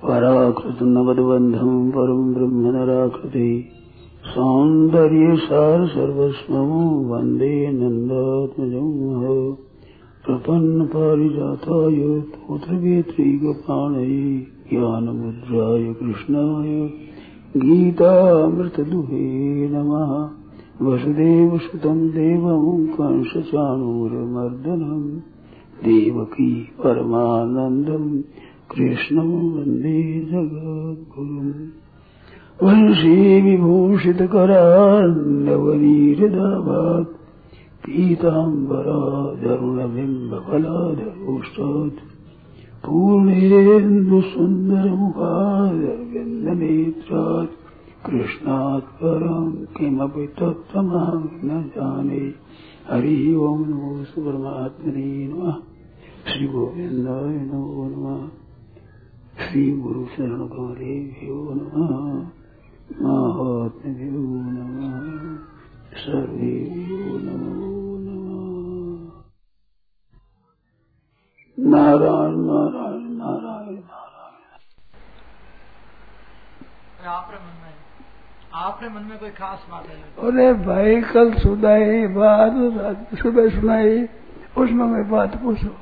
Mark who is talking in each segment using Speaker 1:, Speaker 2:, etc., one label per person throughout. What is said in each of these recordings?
Speaker 1: पराकृत नवद्बन्धं परं ब्रह्म नराकृते सौन्दर्य सार सर्वस्वं वन्दे नन्दात्मजं प्रपन्न पारिजाताय तोत्रवेत्रैकपाणये ज्ञानमुद्राय कृष्णाय गीतामृतदुहे नमः। वसुदेवसुतं देवं कंसचाणूरमर्दनं देवकी परमानन्दं कृष्णं वन्दे जगद्गुरुम्। वंशी विभूषितकरान्नवनीरदाभात् पीताम्बराधरुणबिम्बफलाधरोष्टात् पूर्णेन्दुसुन्दरमुखादरविन्दनेत्रात् कृष्णात् परं किमपि तत्त्वमहं न जाने। हरि ओं नमो परमात्मने नमः। श्री गोविन्दाय नमो नमः। श्री गुरु शरण कमलेभ्यो नमः। महात्म्यो नमः। सर्वेभ्यो नमो नमः। नारायण नारायण नारायण नारायण।
Speaker 2: आपने मन में कोई खास बात है?
Speaker 1: अरे भाई कल सुनाई बात, सुबह सुनाई, उसमें मैं बात पूछो।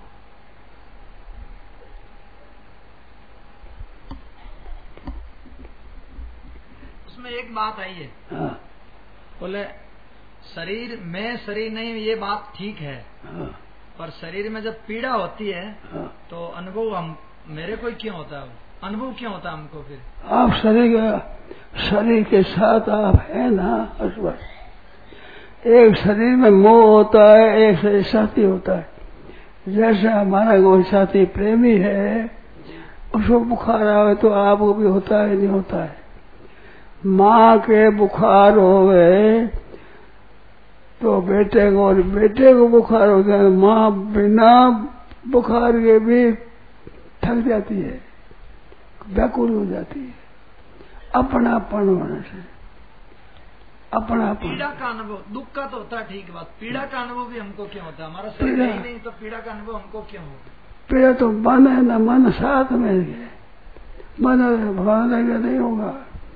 Speaker 2: उसमें एक बात आई है।
Speaker 1: हाँ।
Speaker 2: बोले शरीर में शरीर नहीं, ये बात ठीक है।
Speaker 1: हाँ।
Speaker 2: पर शरीर में जब पीड़ा होती है
Speaker 1: हाँ।
Speaker 2: तो अनुभव हम मेरे को क्यों होता है? अनुभव क्यों होता है हमको? फिर
Speaker 1: आप शरीर के साथ आप है ना। बस एक शरीर में मोह होता है, एक शरीर साथी होता है। जैसे हमारा कोई साथी प्रेमी है, उसको बुखार आवे तो आपको भी होता है, नहीं होता है। माँ के बुखार होवे तो बेटे को, और बेटे को बुखार होता है। माँ बिना बुखार के भी थक जाती है, व्याकुल हो जाती है। अपनापन होने से अपनापन।
Speaker 2: पीड़ा का अनुभव, दुख का तो होता है, ठीक बात। पीड़ा का अनुभव भी हमको क्यों होता है? हमारा शरीर ही नहीं तो पीड़ा का अनुभव हमको क्यों होगा?
Speaker 1: पीड़ा तो मन है ना, मन साथ में है। मन भगवान लगे नहीं होगा।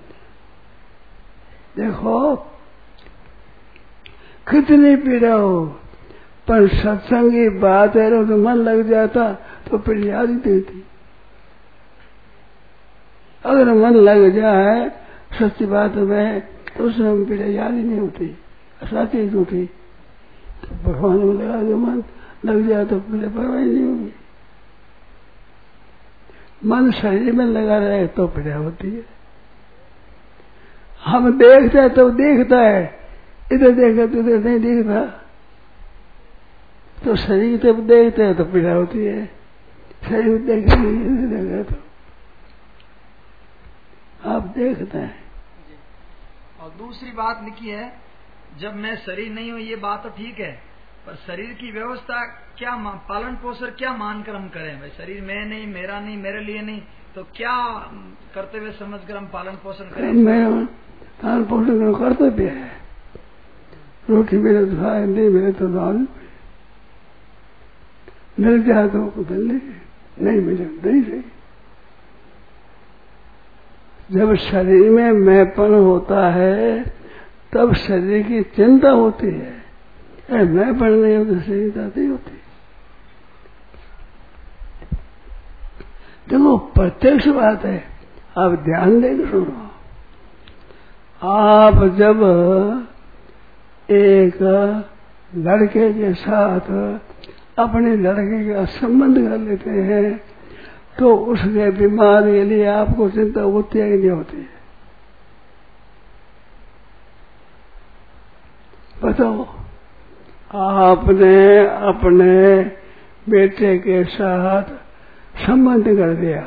Speaker 1: देखो कितनी पीड़ा हो, पर सत्संग की बात है तो मन लग जाता तो फिर याद ही देती। अगर मन लग जाए सच्ची बात में तो उसमें पीड़ा याद ही नहीं होती, साथी झूठी। तो भगवान में लगा जो मन लग जाए तो पीड़ा परवाह नहीं होगी। मन शरीर में लगा रहे तो पीड़ा होती है। हम देखते हैं तो देखता है, इधर देखा तो इधर नहीं देखता। तो शरीर जब देखते हैं तो पीड़ा होती है, शरीर देखा नहीं देखा तो आप देखते हैं।
Speaker 2: और दूसरी बात लिखी है, जब मैं शरीर नहीं हूँ ये बात तो ठीक है, पर शरीर की व्यवस्था क्या पालन पोषण क्या मानकर हम करें? भाई शरीर मैं नहीं, मेरा नहीं, मेरे लिए नहीं, तो क्या करते हुए समझकर हम पालन पोषण करें?
Speaker 1: मैं पालन पोषण कर्तव्य है। रोटी मेरे तो खाए, नहीं मेरे तो दाल मिल जाए तो मिल नहीं मिले नहीं सही। जब शरीर में मैंपन होता है तब शरीर की चिंता होती है। मैंपन नहीं होता शरीर नहीं होती। देखो प्रत्यक्ष बात है, आप ध्यान देकर सुनो। आप जब एक लड़के के साथ अपने लड़के का संबंध कर लेते हैं तो उसके बीमार के लिए आपको चिंता होती है कि नहीं होती है? बताओ। आपने अपने बेटे के साथ संबंध कर दिया,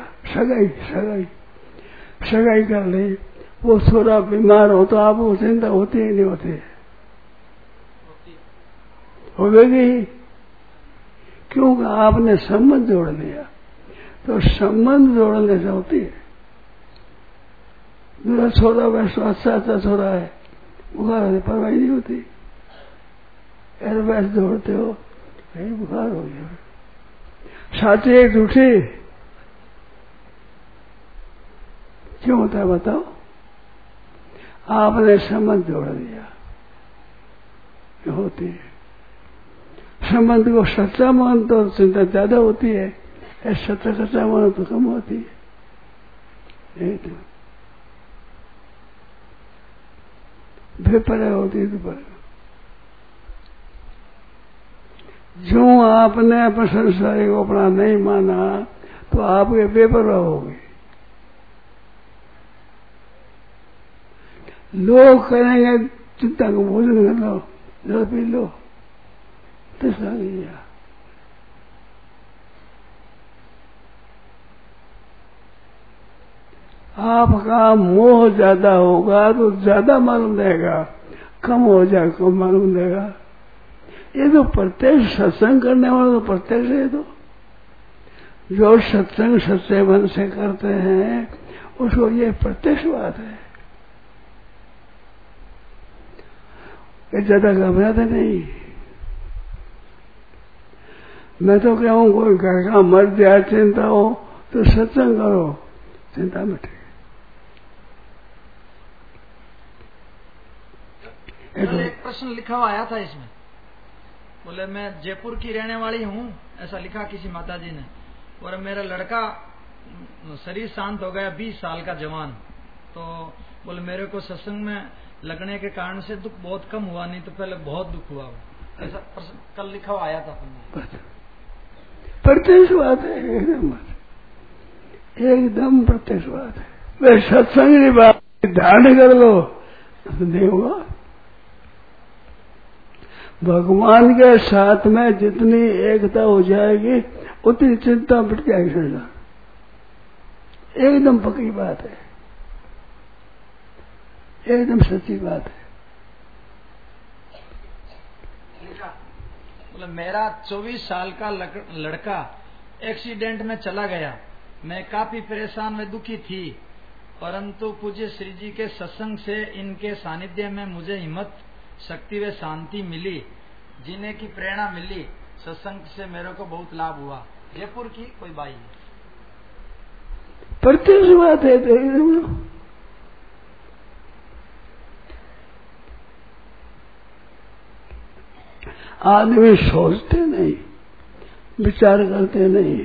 Speaker 1: सगाई कर ली, वो थोड़ा बीमार हो तो आपको चिंता होती है नहीं होती है? होगी, क्योंकि आपने संबंध जोड़ लिया। तो संबंध जोड़ने से होती है। मेरा छोरा वैसा अच्छा छोरा है, बुखार होती परवाह नहीं होती। ऐसे वैसे जोड़ते हो, कहीं बुखार हो गया। साथी एक झूठी क्यों होता है बताओ? आपने संबंध जोड़ दिया, ये होती है। संबंध को सच्चा मान तो चिंता ज्यादा होती है, सच्चा सच्चा मान तो कम होती है। बेपरवाह होती है तो जो आपने अपने संसारी को अपना नहीं माना तो आप ये बेपरवाह हो गए। लोग कहेंगे चिंता को भोजन कर लो, जल पी लो, तैसा लिया। आपका मोह ज्यादा होगा तो ज्यादा मालूम देगा, कम हो जाए कम मालूम देगा। ये तो प्रत्यक्ष सत्संग करने वाला तो प्रत्यक्ष है। तो जो सत्संग सच्चे मन से करते हैं उसको ये प्रत्यक्ष बात है। ये ज्यादा घबराते नहीं। मैं तो कहूँ कोई घर का मर जाए चिंता हो तो सत्संग करो, चिंता मिटे।
Speaker 2: एक प्रश्न लिखा हुआ आया था इसमें, बोले मैं जयपुर की रहने वाली हूँ, ऐसा लिखा किसी माता जी ने, और मेरा लड़का शरीर शांत हो गया 20 साल का जवान, तो बोले मेरे को सत्संग में लगने के कारण से दुख बहुत कम हुआ, नहीं तो पहले बहुत दुख हुआ। ऐसा प्रश्न कल लिखा हुआ आया था।
Speaker 1: प्रत्यक्ष बात है, एकदम प्रत्यक्ष बात है। वे सत्संग की बात ध्यान कर लो नहीं होगा। भगवान के साथ में जितनी एकता हो जाएगी उतनी चिंता मिट जाएगी संसार। एकदम पक्की बात है, एकदम सच्ची बात है।
Speaker 2: बोले मेरा 24 साल का लड़का एक्सीडेंट में चला गया, मैं काफी परेशान में दुखी थी, परंतु पूज्य श्री जी के सत्संग से इनके सानिध्य में मुझे हिम्मत, शक्ति व शांति मिली, जीने की प्रेरणा मिली। सत्संग से मेरे को बहुत लाभ हुआ। जयपुर की कोई बाई है।
Speaker 1: प्रत्यक्ष बात है। तो आदमी सोचते नहीं, विचार करते नहीं,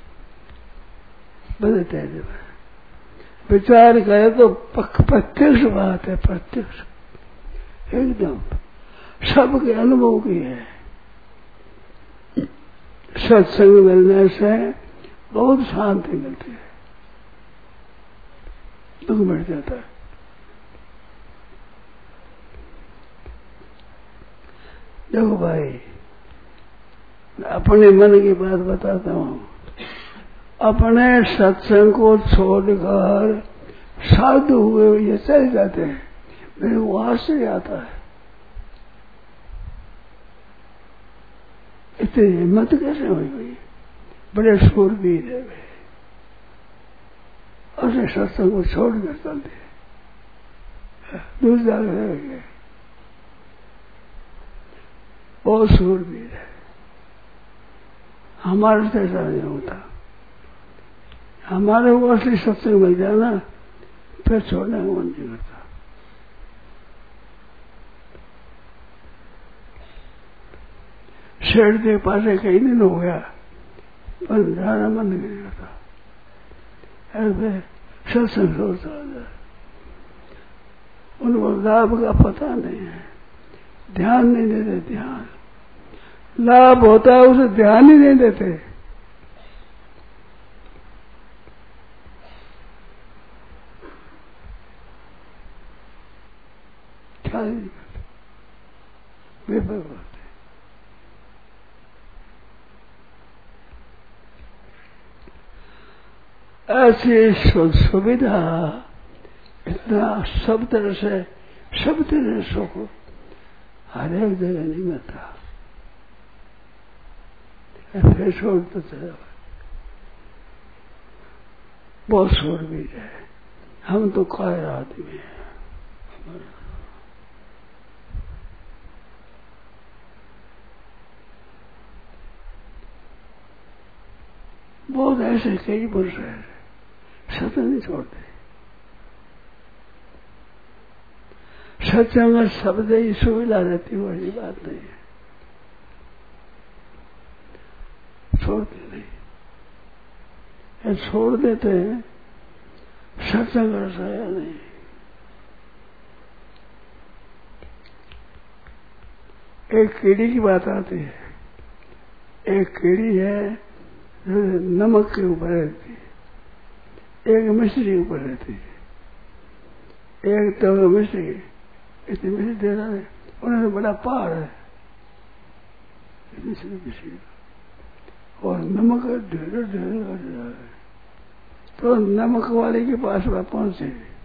Speaker 1: बदलते विचार करे तो प्रत्यक्ष बात है, प्रत्यक्ष एकदम सबके अनुभव की है। सत्संग मिलने से बहुत शांति मिलती है, दुख मिट जाता है। देखो भाई, अपने मन की बात बताता हूँ। अपने सत्संग को छोड़कर साधु हुए ये चले जाते हैं, मेरे को आश्चर्य आता है, इतनी हिम्मत कैसे हुई भाई? बड़े शूरवीर है वे, और सत्संग को छोड़कर चलते दूसरा रह गए। बहुत शूरवीर है। हमारे से ऐसा नहीं होता। हमारे को असली सत्संग मिल जाए ना, फिर छोड़ने का मन नहीं करता। शेर के पास कई दिन हो गया, पर जाना मन नहीं करता। ऐसे सत्संग सोचता है, उनको लाभ का पता नहीं है, ध्यान नहीं देते। ध्यान लाभ होता है उसे ध्यान ही नहीं देते। ख्याल नहीं करते, बेपरवाह होते। ऐसी सुविधा इतना सब तरह से सुख हर एक जगह नहीं मिलता। फिर छोड़ तो चला, बहुत शूरवीर है। हम तो कायर आदमी हैं। बहुत ऐसे कई पुरुष हैं, सत्संग नहीं छोड़ते। सत्संग शब्द ही सुविधा रहती, वही बात नहीं है, छोड़ते नहीं। छोड़ देते हैं, सत्संग रसाया नहीं। एक कीड़ी की बात आती है। एक कीड़ी है जो नमक के ऊपर रहती है, एक मिश्री के ऊपर रहती है। एक तो मिश्री, इतनी मिश्री दे रहा है, उन्हें तो बड़ा पहाड़ है मिश्री, और नमक ढेर ढेर कर रहा है। तो नमक वाले के पास वह पहुंचे,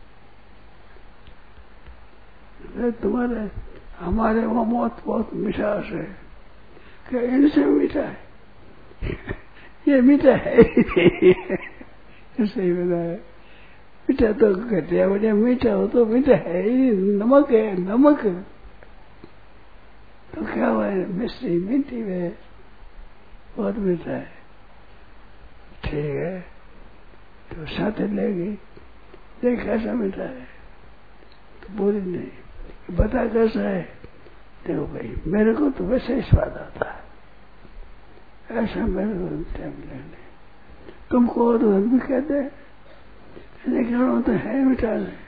Speaker 1: तुम्हारे हमारे वहां बहुत बहुत मिठास है, क्या इनसे मीठा है? ये मीठा है सही बताया। मीठा तो घटिया बढ़िया, मीठा हो तो मीठा है ही, नमक है नमक। तो क्या हुआ, मिश्री मीठी है, बहुत मीठा है, ठीक है। तो साथ ले गई, देख कैसा मीठा है, तो बोली नहीं, बता कैसा है? देखो भाई, मेरे को तो वैसे ही स्वाद आता है, ऐसा मेरे को टाइम लेने, तुमको तो हम भी कहते हैं, लेकिन तो है मीठा नहीं,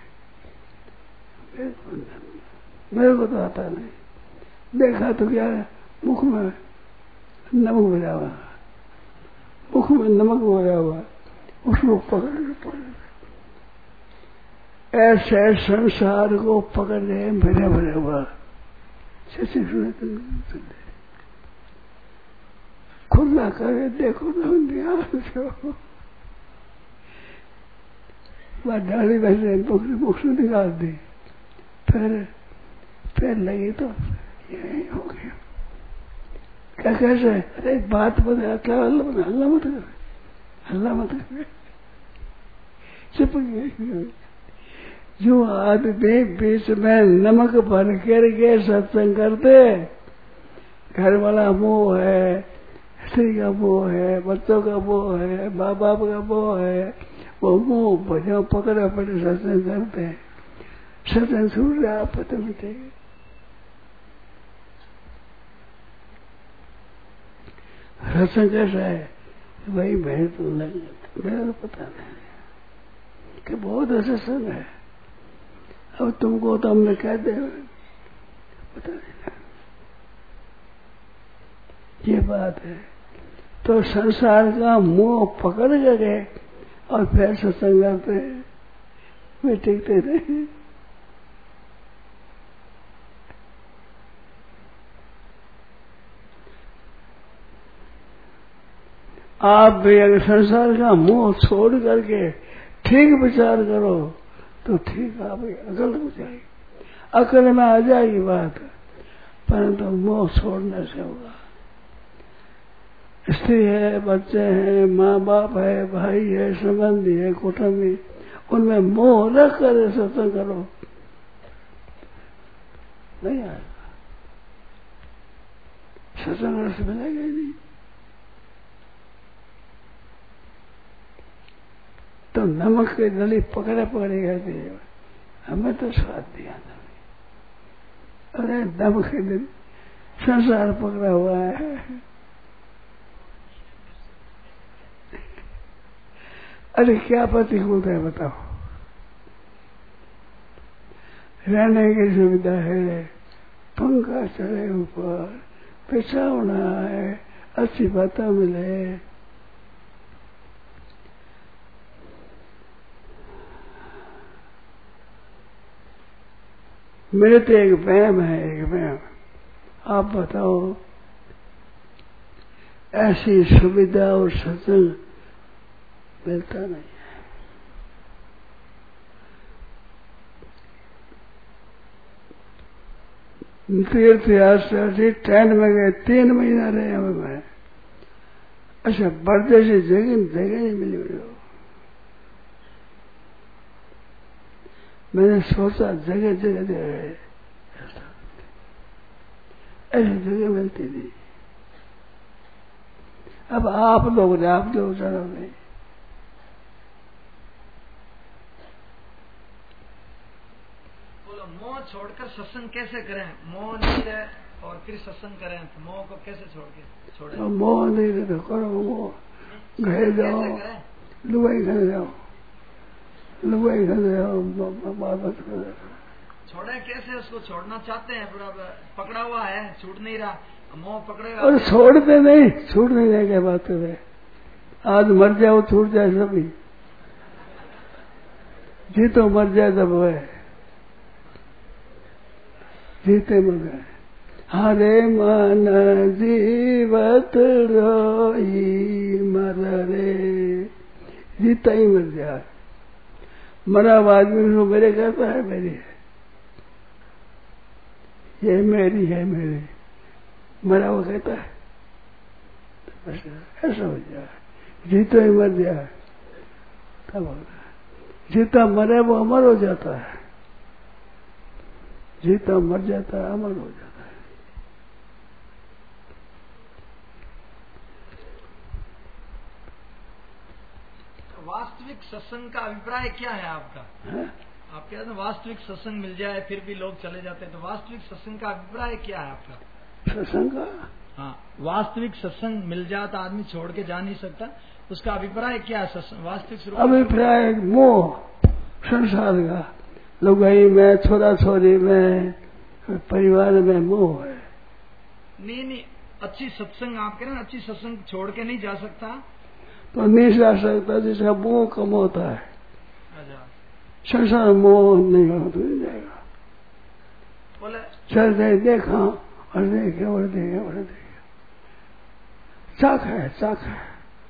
Speaker 1: मेरे को तो आता नहीं। देखा तो क्या, मुख में नमक भरा हुआ, मुख में नमक भरा हुआ, उसको पकड़ ऐसे संसार को पकड़ रहे भरे भरे हुआ। सच्ची सुने तो खुला करे, देखो तो वह डाली बैठे, मुख से निकाल दी, फिर लगी तो यही हो गया। क्या कैसे? अरे बात बता, क्या हल्ला मत कर, हल्ला मत कर, चुप गए। जो आदमी बीच में नमक भर कर के सत्संग करते, घर वाला मोह है, स्त्री का मोह है, बच्चों का मोह है, माँ बाप का मोह है, वो मुंह भजन पकड़े पड़े सत्संग करते हैं, सत्संग छूट रहा, पता मिटेगा। सत्संग कैसा है भाई? मैं तो मेरा तो पता नहीं कि बहुत सत्संग है। अब तुमको तो हमने कहते पता नहीं, ये बात है। तो संसार का मोह पकड़ गए और फिर सत्संग करते हैं, वे टिकते नहीं। आप भी अगर संसार का मोह छोड़ करके ठीक विचार करो तो ठीक आप अकल हो जाएगी, अकल में आ जाएगी बात, परंतु मोह छोड़ने से होगा। स्त्री है, बच्चे हैं, माँ बाप है, भाई है, संबंधी है, कुटुंबी, उनमें मोह रख कर सत्संग करो, नहीं आएगा, सत्संग रस मिलेगा ही नहीं। तो नमक की नली पकड़े पकड़े कहती है, हमें तो स्वाद दिया था। अरे नमक की नली संसार पकड़ा हुआ है, अरे क्या प्रतिकूल है बताओ। रहने की सुविधा है, पंखा चढ़े ऊपर, बिछावना है, अच्छी बातें मिले, मेरे तो एक वहम है, एक वहम। आप बताओ, ऐसी सुविधा और सत्संग मिलता नहीं है। तीर्थ यात्रा से ट्रेन में गए, 3 महीना रहे हमें मैं। अच्छा, बड़े से जगह नहीं मिली मुझे। मैंने सोचा जगह जगह जगह ऐसी जगह मिलती थी। अब आप लोग चलोगे,
Speaker 2: मोह छोड़कर सत्संग कैसे करें? मोह नहीं रहे और फिर सत्संग करें, तो मोह को कैसे छोड़े?
Speaker 1: तो मोह नहीं रहे तो करो मोह, घर जाओ, लुगाई घर जाओ, लुगाई घर जाओ, बात करो।
Speaker 2: छोड़े कैसे? उसको छोड़ना चाहते हैं, पूरा पकड़ा हुआ है, छूट नहीं रहा, मोह पकड़ेगा।
Speaker 1: और छोड़ते नहीं, छूट नहीं रहे, क्या बात है? आज मर जाओ छूट जाए सभी, जीतो मर जाए तब है, जीते मर गए। हरे मन जीवत रोई मर रे, जीता ही मर जाए। मरा आदमी को मेरे कहता है मेरी है, ये मेरी है, मेरी। मरा वो कहता है बस ऐसा हो जाए, जीतो ही मर जाए तब होगा। जीता मरे वो अमर हो जाता है, जीता मर जाता है, अमर हो जाता है।
Speaker 2: वास्तविक सत्संग का अभिप्राय क्या है आपका? आप कहते हैं वास्तविक सत्संग मिल जाए फिर भी लोग चले जाते हैं, तो वास्तविक सत्संग का अभिप्राय क्या है आपका?
Speaker 1: सत्संग का,
Speaker 2: हाँ, वास्तविक सत्संग मिल जाए तो आदमी छोड़ के जा नहीं सकता, उसका अभिप्राय क्या है? वास्तविक
Speaker 1: अभिप्राय मोह संसार का, लुगाई में, छोरा छोरी में, परिवार में मोह है।
Speaker 2: नहीं, अच्छी सत्संग आप कह रहे हैं, अच्छी सत्संग छोड़ के नहीं जा सकता,
Speaker 1: तो नहीं जा सकता, जिसका मोह कम होता है।
Speaker 2: अच्छा,
Speaker 1: संसार मोह नहीं हो तो नहीं जाएगा।
Speaker 2: बोले
Speaker 1: चल रहे देखा और देखे और देखे और देखे, चाक है, चाक है,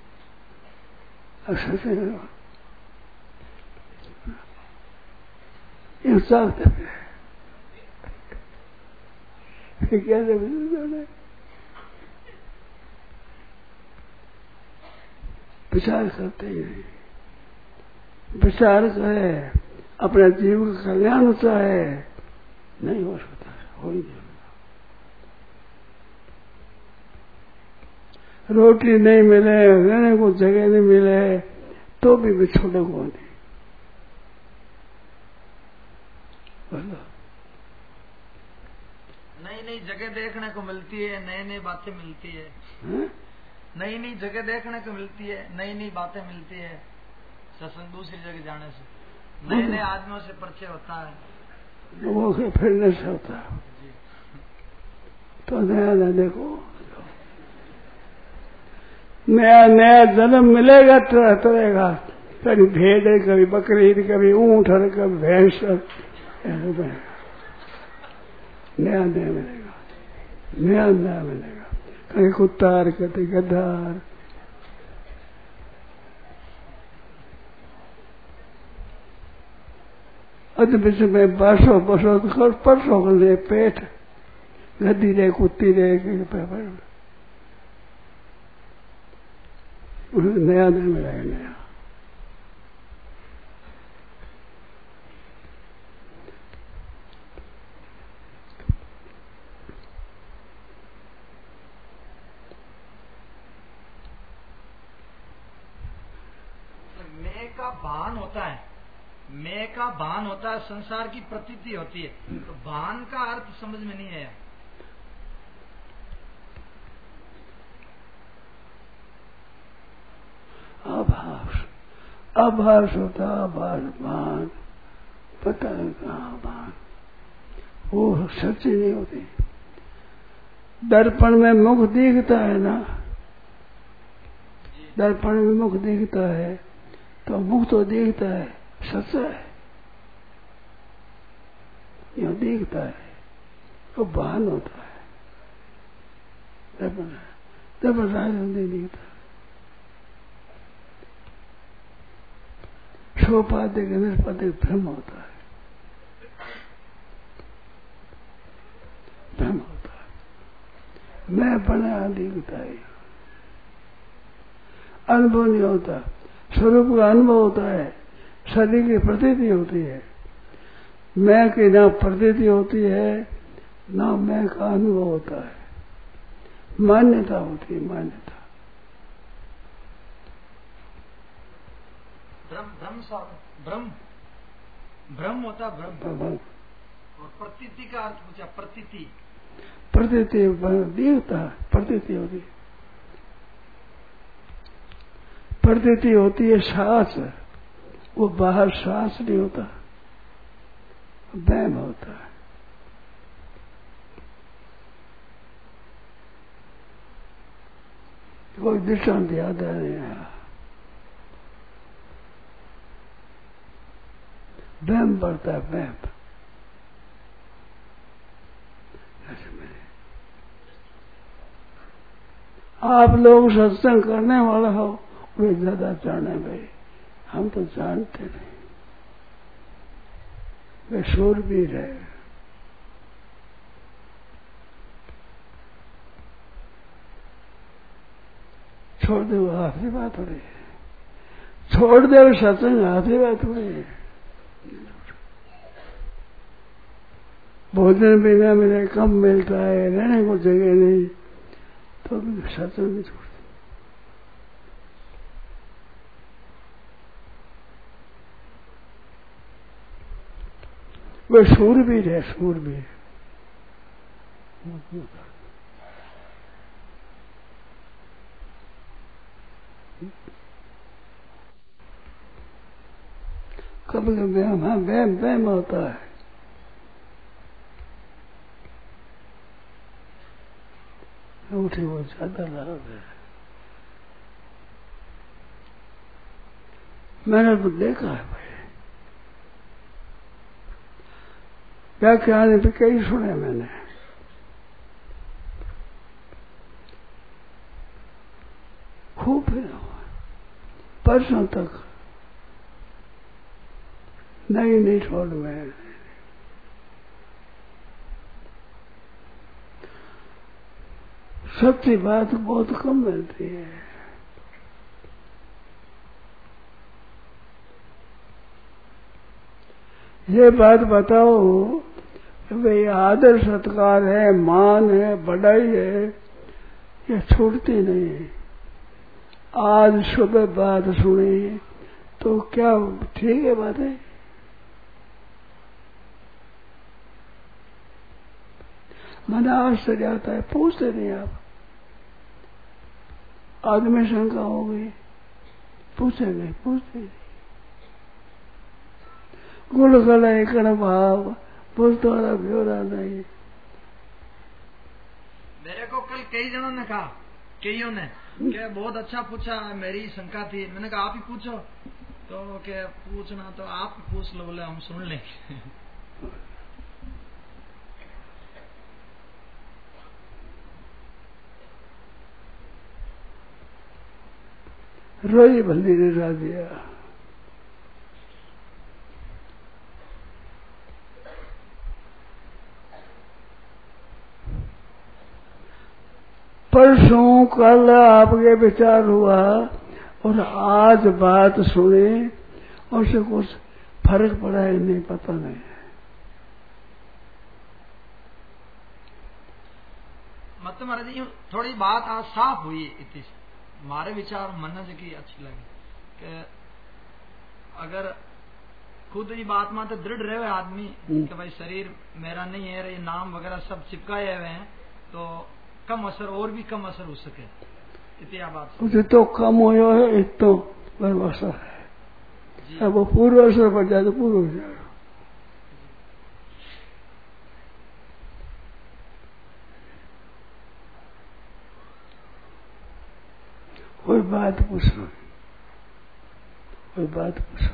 Speaker 1: अक्सर से ये चाक कैसे विचार करते ही नहीं, विचार करे, अपने जीव का कल्याण चाहे, नहीं हो सकता, हो ही नहीं। रोटी नहीं मिले, रहने को जगह नहीं मिले, तो भी मैं छोड़ो को नहीं।
Speaker 2: नई नई जगह देखने को मिलती है, नई नई बातें मिलती है, नई नई जगह देखने को मिलती है, नई नई बातें मिलती है, सत्संग दूसरी जगह जाने से, नए नए आदमियों से परिचय होता है,
Speaker 1: लोगों के फिरने से होता है। तो नया नया देखो, नया नया जन्म मिलेगा, तरह तरह का, कभी भेड़, कभी बकरी, कभी ऊंट, कभी भैंस, नया नया मिलेगा, नया नया मिलेगा, कभी कुत्तार, कभी गद्दार। अद बीच में बसो बसो तो परसों कर ले, पेट गद्दी रहे, कुत्ती रहे, नया नया मिलेगा, नया।
Speaker 2: मैं का भान होता है, मैं का भान होता है, संसार की प्रतीति होती है, तो भान का अर्थ समझ में नहीं आया।
Speaker 1: आभास, आभास होता, आभास, भान, पता है कहाँ भान, वो सच्ची नहीं होती। दर्पण में मुख दिखता है ना, दर्पण में मुख दिखता है, तो मुख तो दिखता है, सच्चा है, यह दिखता है, तो भान होता है, दर्पण, दर्पण नहीं दिखता। सोपाधिक निष्पादिक भ्रम होता है, भ्रम होता है, मैं बना दिखता है, अनुभव नहीं होता, स्वरूप का अनुभव होता है, शरीर की प्रतीति होती है, मैं की ना प्रतीति होती है, ना मैं का अनुभव होता है, मान्यता होती है, मान्यता।
Speaker 2: भ्रम भ्रम भ्रम होता, भ्रम और प्रतीति का अर्थ पूछा, प्रतीति।
Speaker 1: प्रतीति दिखता, प्रतीति होती, प्रतीति होती है सांस, वो बाहर सांस नहीं होता, वहम होता है। कोई दृष्टांत याद आ नहीं आया। वहम पड़ता है, वहम। आप लोग सत्संग करने वाला हो, वे ज्यादा जाने भाई, हम तो जानते नहीं। वे शूरवीर है। छोड़ दे, वो आखिरी बात हो रही है। छोड़ दे वो सत्संग, आखिरी बात हो रही है। भोजन बिना मिले, कम मिलता है, रहने को जगह नहीं, तो भी सत्संग नहीं छोड़ते। वे शूरवीर है, शूरवीर। कभी कभी वहम वहम होता है। उठी वो ज्यादा लाभ है। मैंने तो देखा है भाई, व्याख्यान पे कई सुने मैंने। खूब फिर परसों तक नहीं छोड़ में। सच्ची बात बहुत कम मिलती है। ये बात बताओ, भाई आदर सत्कार है, मान है, बढ़ाई है, ये छूटती नहीं। आज सुबह बात सुनी तो क्या ठीक है बात है? मन आश्चर्य आता है, पूछते नहीं आप। आदमी शंका हो गई, पूछेंगे, पूछते नहीं। गुण गला कण भाव पूछते वाला ब्योरा नहीं।
Speaker 2: मेरे को कल कई जनों ने कहा, कईयों ने कि बहुत अच्छा पूछा, मेरी शंका थी। मैंने कहा आप ही पूछो, तो क्या पूछना तो आप पूछ लो, बोले हम सुन लेंगे।
Speaker 1: रोई भल्ली ने रा दिया। परसों कल आपके विचार हुआ और आज बात सुने, और से कुछ फर्क पड़ा है नहीं, पता नहीं।
Speaker 2: मतलब महाराज जी थोड़ी बात आज साफ हुई इतनी, हमारे विचार मन की अच्छी लगी कि अगर खुद ही बात में तो दृढ़ रहे आदमी कि भाई शरीर मेरा नहीं है, ये नाम वगैरह सब चिपकाए हुए हैं, तो कम असर, और भी कम असर हो सके। इतना बात
Speaker 1: तो कम हो है, इतो असर है। अब वो पूर्व असर पड़ जाए तो पूर्व हो जाए। कोई बात पूछो, कोई बात पूछो।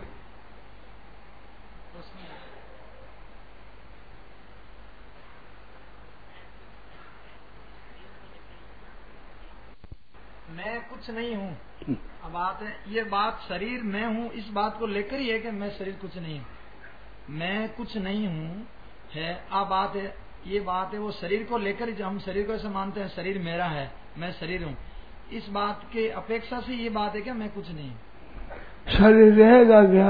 Speaker 2: मैं कुछ नहीं हूँ। अब बात है, ये बात शरीर मैं हूँ, इस बात को लेकर ही है कि मैं शरीर कुछ नहीं हूँ। मैं कुछ नहीं हूँ है, अब बात है, ये बात है वो शरीर को लेकर ही, हम शरीर को ऐसे मानते हैं शरीर मेरा है, मैं शरीर हूँ। इस बात के अपेक्षा से ये बात है कि मैं कुछ नहीं हूँ।
Speaker 1: शरीर रहेगा क्या?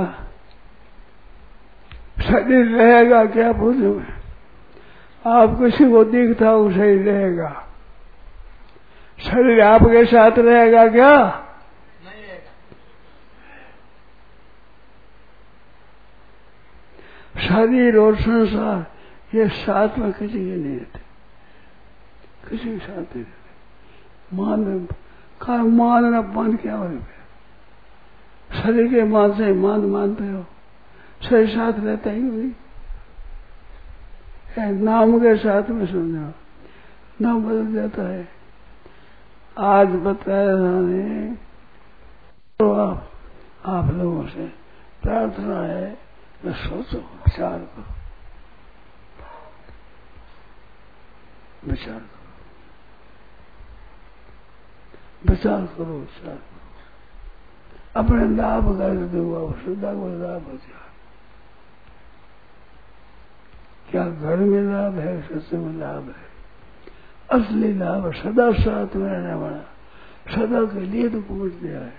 Speaker 1: शरीर रहेगा क्या पूछो? आप किसी को दिखता हो शरीर रहेगा, शरीर आपके साथ रहेगा क्या?
Speaker 2: नहीं रहेगा।
Speaker 1: शरीर और संसार ये साथ में किसी के नहीं रहते, किसी के साथ नहीं रहते। मान मान अपमान क्या हो, शरीर के मान से मान मानते हो, शरीर साथ रहता ही नहीं। नाम के साथ में समझो, नाम बदल जाता है। आज बताया मैंने तो आप लोगों से प्रार्थना है, मैं सोचो, विचार करो, विचार करो, विचार करो, विचार करो। अपने लाभ कर दूंगा, श्रद्धा को लाभ हो जाए। क्या घर में लाभ है, सत्य में लाभ है, असली लाभ सदा साथ में रहने वाला, सदा के लिए तो पहुंच गया है।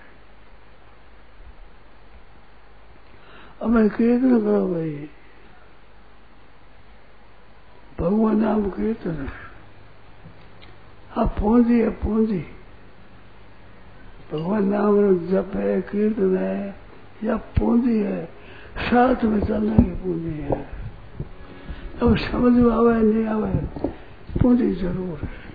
Speaker 1: अब मैं कीर्तन करो भाई, भगवान नाम कीर्तन, अब पूंजी है, पूंजी भगवान नाम जप है, कीर्तन है, या पूंजी है, साथ में चलने की पूंजी है। अब समझ में आवे नहीं आवे, पूंजी जरूर है।